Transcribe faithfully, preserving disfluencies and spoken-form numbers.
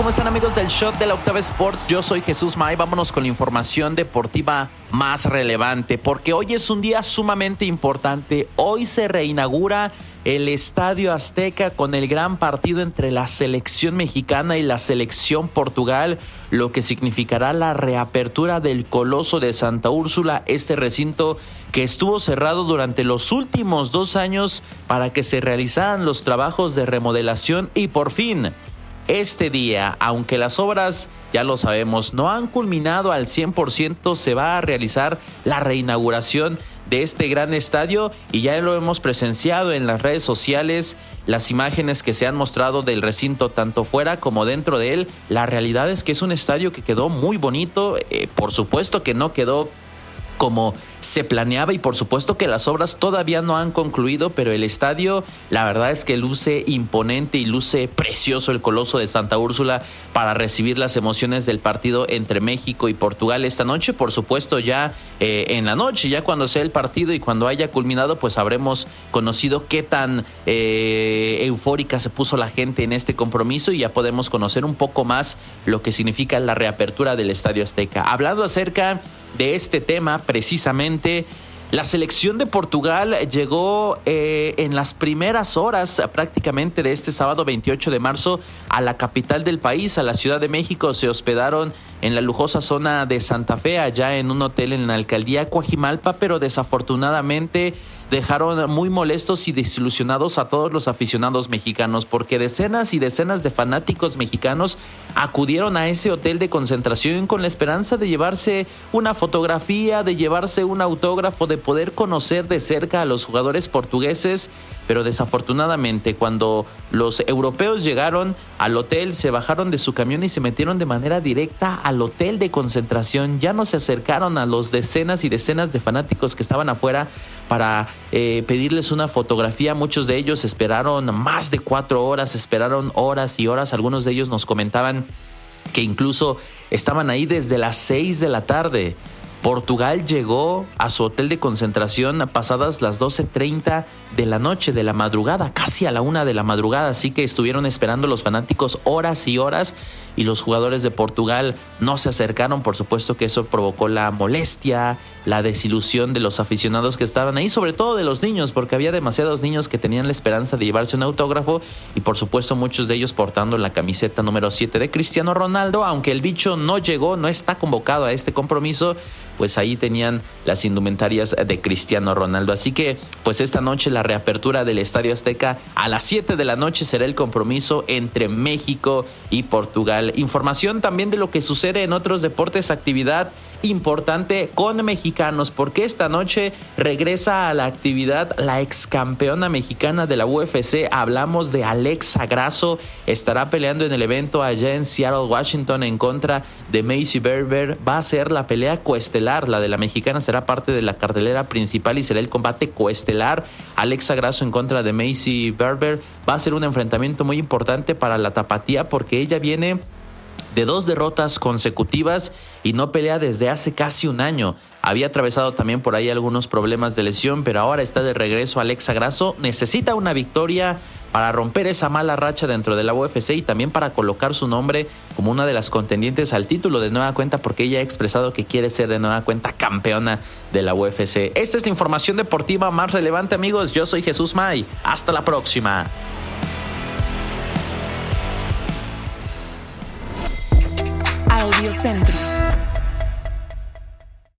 ¿Cómo están, amigos del Shot de la Octava Sports? Yo soy Jesús May. Vámonos con la información deportiva más relevante, porque hoy es un día sumamente importante. Hoy se reinaugura el Estadio Azteca con el gran partido entre la selección mexicana y la selección Portugal, lo que significará la reapertura del Coloso de Santa Úrsula, este recinto que estuvo cerrado durante los últimos dos años para que se realizaran los trabajos de remodelación y por fin, este día, aunque las obras, ya lo sabemos, no han culminado al cien por ciento, se va a realizar la reinauguración de este gran estadio y ya lo hemos presenciado en las redes sociales, las imágenes que se han mostrado del recinto tanto fuera como dentro de él. La realidad es que es un estadio que quedó muy bonito, eh, por supuesto que no quedó como se planeaba y por supuesto que las obras todavía no han concluido, pero el estadio, la verdad es que luce imponente y luce precioso el Coloso de Santa Úrsula para recibir las emociones del partido entre México y Portugal esta noche. Por supuesto, ya eh, en la noche, ya cuando sea el partido y cuando haya culminado, pues habremos conocido qué tan eh, eufórica se puso la gente en este compromiso y ya podemos conocer un poco más lo que significa la reapertura del Estadio Azteca. Hablando acerca de este tema, precisamente, la selección de Portugal llegó eh, en las primeras horas prácticamente de este sábado veintiocho de marzo a la capital del país, a la Ciudad de México. Se hospedaron en la lujosa zona de Santa Fe, allá en un hotel en la alcaldía Coajimalpa, pero desafortunadamente dejaron muy molestos y desilusionados a todos los aficionados mexicanos, porque decenas y decenas de fanáticos mexicanos acudieron a ese hotel de concentración con la esperanza de llevarse una fotografía, de llevarse un autógrafo, de poder conocer de cerca a los jugadores portugueses, pero desafortunadamente cuando los europeos llegaron al hotel, se bajaron de su camión y se metieron de manera directa al hotel de concentración. Ya no se acercaron a los decenas y decenas de fanáticos que estaban afuera para eh, pedirles una fotografía. Muchos de ellos esperaron más de cuatro horas, esperaron horas y horas. Algunos de ellos nos comentaban que incluso estaban ahí desde las seis de la tarde. Portugal llegó a su hotel de concentración pasadas las doce treinta de la noche, de la madrugada, casi a la una de la madrugada, así que estuvieron esperando los fanáticos horas y horas y los jugadores de Portugal no se acercaron. Por supuesto que eso provocó la molestia, la desilusión de los aficionados que estaban ahí, sobre todo de los niños, porque había demasiados niños que tenían la esperanza de llevarse un autógrafo y por supuesto muchos de ellos portando la camiseta número siete de Cristiano Ronaldo. Aunque el bicho no llegó, no está convocado a este compromiso, pues ahí tenían las indumentarias de Cristiano Ronaldo. Así que pues esta noche la reapertura del Estadio Azteca a las siete de la noche será el compromiso entre México y Portugal. Información también de lo que sucede en otros deportes, actividad importante con mexicanos, porque esta noche regresa a la actividad la ex campeona mexicana de la U F C. Hablamos de Alexa Grasso, estará peleando en el evento allá en Seattle, Washington, en contra de Maycee Barber. Va a ser la pelea coestelar, la de la mexicana será parte de la cartelera principal y será el combate coestelar. Alexa Grasso en contra de Maycee Barber va a ser un enfrentamiento muy importante para la tapatía, porque ella viene de dos derrotas consecutivas y no pelea desde hace casi un año. Había atravesado también por ahí algunos problemas de lesión, pero ahora está de regreso Alexa Grasso. Necesita una victoria para romper esa mala racha dentro de la U F C y también para colocar su nombre como una de las contendientes al título de nueva cuenta, porque ella ha expresado que quiere ser de nueva cuenta campeona de la U F C. Esta es la información deportiva más relevante, amigos. Yo soy Jesús May. Hasta la próxima. Audio Centro.